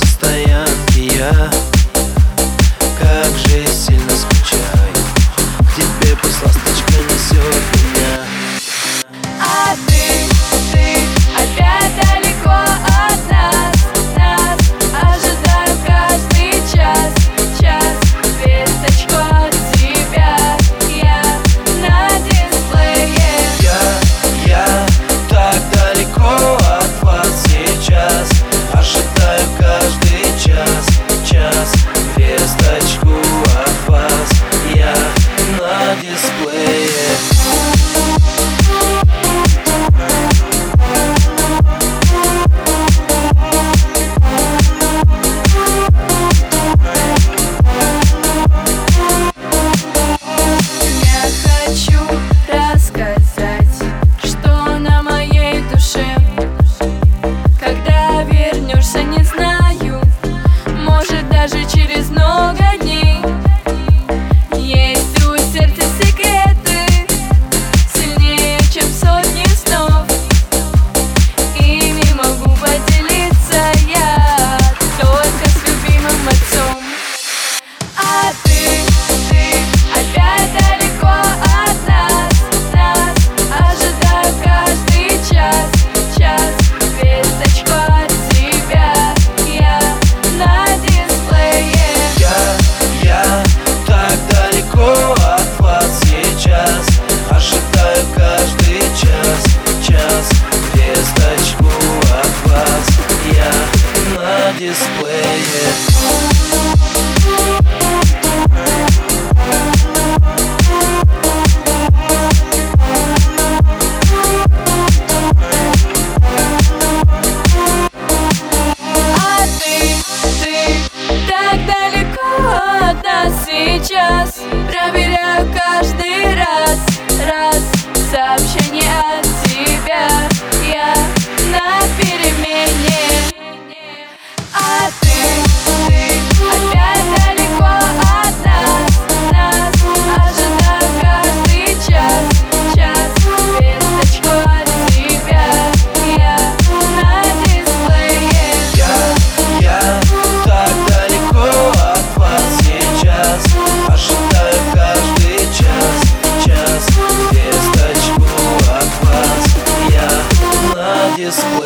автостоянке я как же сильно скучаю. К тебе пусть ласточка несет меня. А ты опять далеко от нас. Ожидаю каждый час весточку от тебя. Я на дисплее. Я так далеко от вас сейчас. Ожидаю каждый час весточку от вас. Я на дисплее. Даже через много дней есть у сердца секреты сильнее, чем сотни снов. Ими могу поделиться я только с любимым отцом. А ты опять далеко от нас. Ожидаю каждый час весточку от тебя. Я на Я так далеко от вас сейчас. Ожидаю каждый час весточку от вас. Я на дисплее. Сейчас проверяю каждый раз сообщение от тебя. Я на перемене. А ты опять далеко от нас. Ожидаю каждый час весточку от тебя. Я на дисплее. Я так далеко от вас сейчас. Ожидаю каждый час весточку от вас. Я на дисплее.